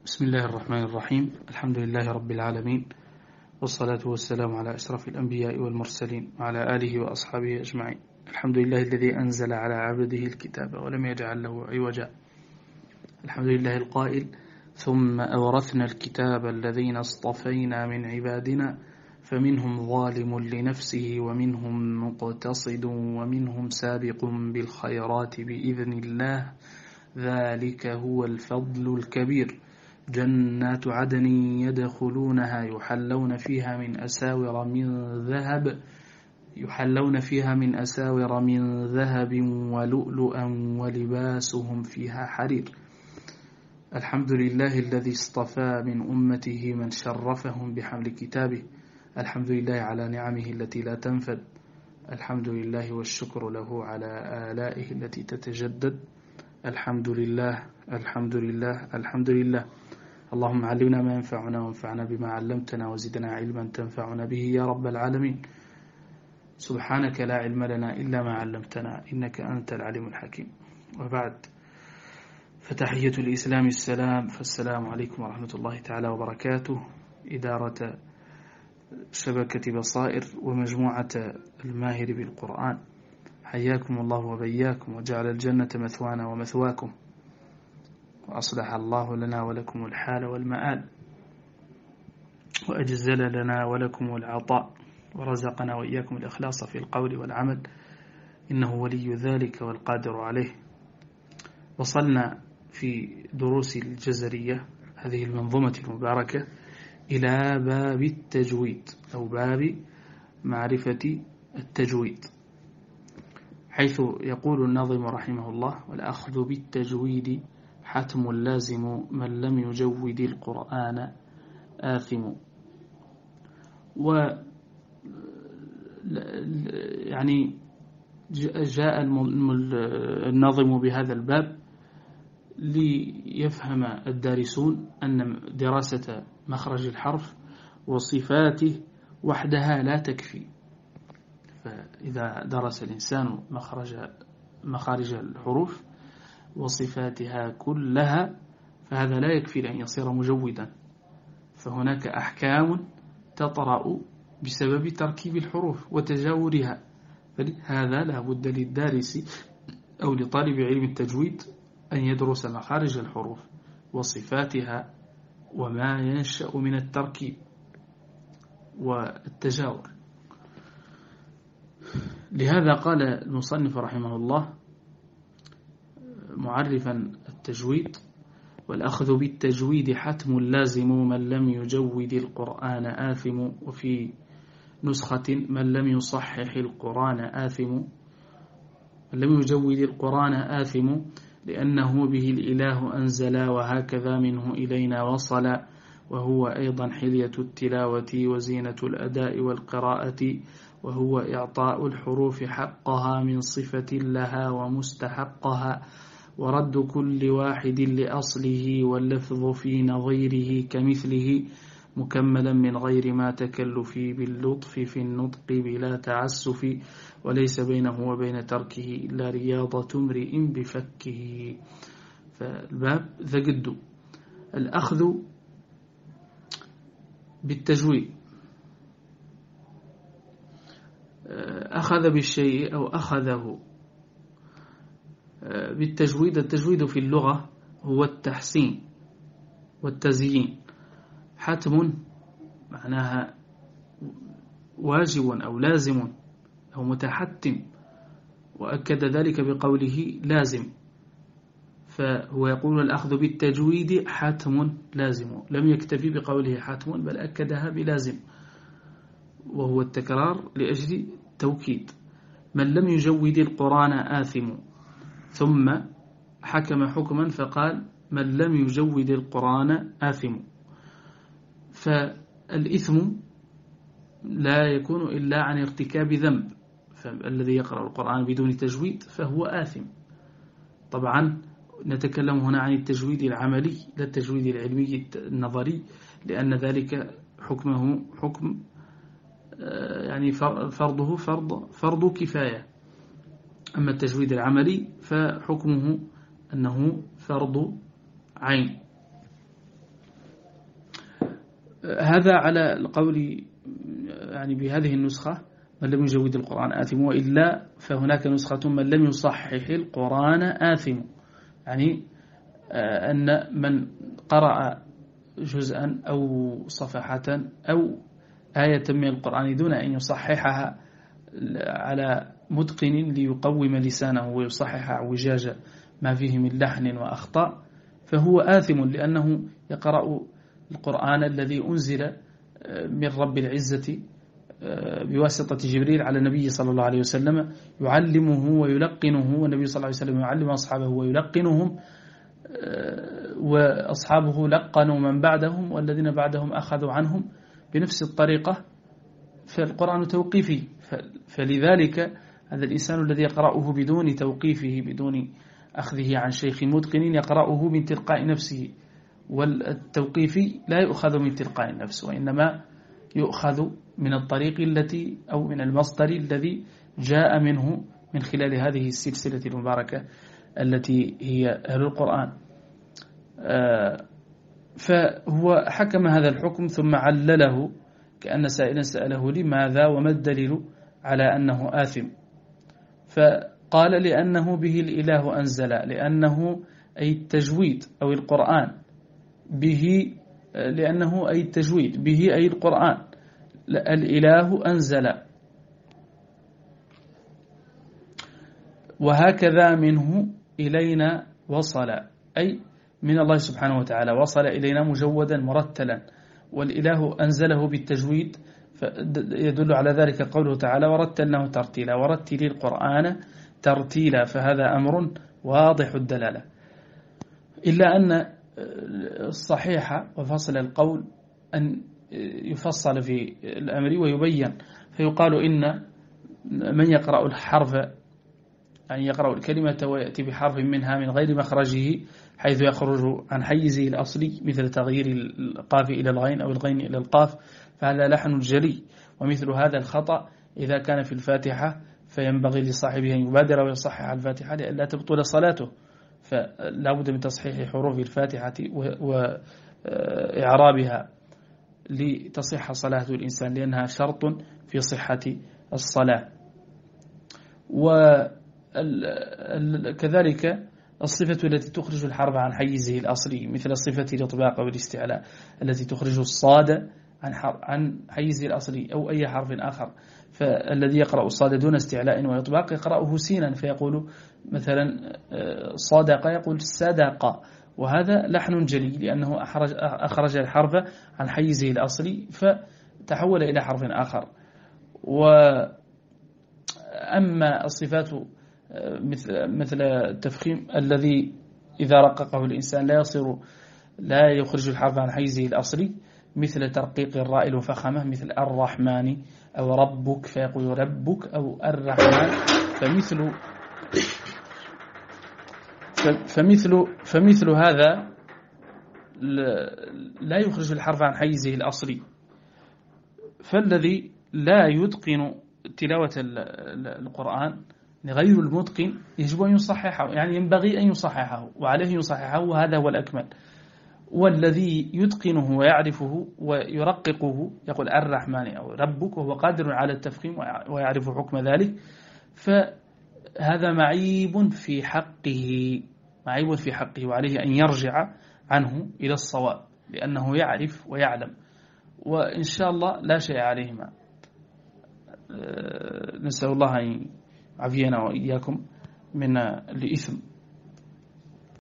بسم الله الرحمن الرحيم. الحمد لله رب العالمين، والصلاة والسلام على أشرف الأنبياء والمرسلين وعلى آله وأصحابه أجمعين. الحمد لله الذي أنزل على عبده الكتاب ولم يجعل له عوجا. الحمد لله القائل: ثم أورثنا الكتاب الذين اصطفينا من عبادنا فمنهم ظالم لنفسه ومنهم مقتصد ومنهم سابق بالخيرات بإذن الله، ذلك هو الفضل الكبير. جنات عدن يدخلونها يحلون فيها من أساور من ذهب ولؤلؤا ولباسهم فيها حرير. الحمد لله الذي اصطفى من أمته من شرفهم بحمل كتابه. الحمد لله على نعمه التي لا تنفد. الحمد لله والشكر له على آلائه التي تتجدد. الحمد لله الحمد لله الحمد لله. اللهم علمنا ما ينفعنا وانفعنا بما علمتنا وزدنا علما تنفعنا به يا رب العالمين. سبحانك لا علم لنا إلا ما علمتنا إنك أنت العليم الحكيم. وبعد، فتحية الإسلام السلام، فالسلام عليكم ورحمة الله تعالى وبركاته. إدارة شبكة بصائر ومجموعة الماهر بالقرآن، حياكم الله وبياكم، وجعل الجنة مثوانا ومثواكم، وأصلح الله لنا ولكم الحال والمآل، وأجزل لنا ولكم العطاء، ورزقنا وإياكم الإخلاص في القول والعمل، إنه ولي ذلك والقادر عليه. وصلنا في دروس الجزرية هذه المنظومة المباركة إلى باب التجويد أو باب معرفة التجويد، حيث يقول الناظم رحمه الله: والأخذ بالتجويد حتم لازم من لم يجود القرآن آثم. يعني جاء الناظم بهذا الباب ليفهم الدارسون أن دراسة مخرج الحرف وصفاته وحدها لا تكفي. فإذا درس الإنسان مخارج الحروف وصفاتها كلها فهذا لا يكفي لأن يصير مجودا، فهناك أحكام تطرأ بسبب تركيب الحروف وتجاورها. فلهذا لا بد للدارس أو لطالب علم التجويد أن يدرس مخارج الحروف وصفاتها وما ينشأ من التركيب والتجاور. لهذا قال المصنف رحمه الله معرفا التجويد: والأخذ بالتجويد حتم لازم من لم يجود القرآن آثم. وفي نسخة من لم يصحح القرآن آثم، من لم يجود القرآن آثم، لأنه به الإله أنزل وهكذا منه إلينا وصل، وهو أيضا حلية التلاوة وزينة الأداء والقراءة، وهو إعطاء الحروف حقها من صفة لها ومستحقها، ورد كل واحد لأصله، واللفظ في نظيره كمثله، مكملا من غير ما تكلف، باللطف في النطق بلا تعسف، وليس بينه وبين تركه إلا رياضة امرئ بفكه. فالباب ذا قد الأخذ بالتجويد، أخذ بالشيء أو أخذه بالتجويد. التجويد في اللغة هو التحسين والتزيين. حتم معناها واجب أو لازم أو متحتم، وأكد ذلك بقوله لازم. فهو يقول الأخذ بالتجويد حتم لازم، لم يكتفي بقوله حتم بل أكدها بلازم، وهو التكرار لأجل توكيد. من لم يجود القرآن آثم، ثم حكم حكما فقال من لم يجود القرآن آثم. فالإثم لا يكون إلا عن ارتكاب ذنب، فالذي يقرأ القرآن بدون تجويد فهو آثم. طبعا نتكلم هنا عن التجويد العملي لا التجويد العلمي النظري، لأن ذلك حكمه حكم يعني فرضه فرض كفاية. أما التجويد العملي فحكمه أنه فرض عين. هذا على القول يعني بهذه النسخة من لم يجود القرآن آثم، وإلا فهناك نسخة من لم يصحح القرآن آثم، يعني أن من قرأ جزءا أو صفحة أو آية من القرآن دون أن يصححها على متقن ليقوم لسانه ويصحح اعوجاج ما فيه من لحن وأخطاء، فهو آثم، لأنه يقرأ القرآن الذي أنزل من رب العزة بواسطة جبريل على النبي صلى الله عليه وسلم، يعلمه ويلقنه، والنبي صلى الله عليه وسلم يعلم أصحابه ويلقنهم، وأصحابه لقنوا من بعدهم، والذين بعدهم أخذوا عنهم بنفس الطريقة. فالقرآن توقيفي، فلذلك هذا الإنسان الذي يقرأه بدون توقيفه، بدون أخذه عن شيخ متقن، يقرأه من تلقاء نفسه، والتوقيفي لا يؤخذ من تلقاء النفس، وإنما يؤخذ من الطريق التي أو من المصدر الذي جاء منه من خلال هذه السلسلة المباركة التي هي أهل القرآن. فهو حكم هذا الحكم ثم علله كأن سائلا سأله لماذا وما الدليل على أنه آثم، فقال لأنه به الإله أنزل، لأنه أي التجويد أو القرآن، به لأنه أي التجويد، به أي القرآن، الإله أنزل، وهكذا منه إلينا وصل، أي من الله سبحانه وتعالى وصل إلينا مجودا مرتلا، والإله أنزله بالتجويد، يدل على ذلك قوله تعالى ورتلناه ترتيلا، ورتل القرآن ترتيلا، فهذا أمر واضح الدلالة. إلا أن الصحيح وفصل القول أن يفصل في الأمر ويبين، فيقال إن من يقرأ الحرف، يعني يقرأ الكلمة ويأتي بحرف منها من غير مخرجه حيث يخرج عن حيزه الأصلي، مثل تغيير القاف إلى الغين أو الغين إلى القاف، فهذا لحن جلي. ومثل هذا الخطأ إذا كان في الفاتحة فينبغي لصاحبه أن يبادر ويصحح الفاتحة لئلا تبطل صلاته، فلا بد من تصحيح حروف الفاتحة وإعرابها لتصح صلاة الإنسان، لأنها شرط في صحة الصلاة. وكذلك الصفة التي تخرج الحرف عن حيزه الأصلي، مثل صفة الإطباق والاستعلاء التي تخرج الصاد عن حيزه الأصلي أو أي حرف آخر، فالذي يقرأ الصاد دون استعلاء وإطباق يقرأه سينا، فيقول مثلا صدق يقول صدق، وهذا لحن جلي لأنه أخرج الحرف عن حيزه الأصلي فتحول إلى حرف آخر. وأما الصفات مثل التفخيم الذي إذا رققه الإنسان لا يخرج الحرف عن حيزه الأصلي، مثل ترقيق الراء المفخمة، مثل الرحمن أو ربك فيقول ربك، أو الرحمن، فمثل هذا لا يخرج الحرف عن حيزه الأصلي. فالذي لا يتقن تلاوة القرآن غير المتقن يجب أن يصححه، يعني ينبغي أن يصححه وعليه يصححه، وهذا هو الأكمل. والذي يتقنه ويعرفه ويرققه يقول الرحمن أو ربك، وهو قادر على التفخيم ويعرف حكم ذلك، فهذا معيب في حقه، وعليه أن يرجع عنه إلى الصواب، لأنه يعرف ويعلم، وإن شاء الله لا شيء عليهما. نسأل الله أن يعافينا وإياكم من الإثم.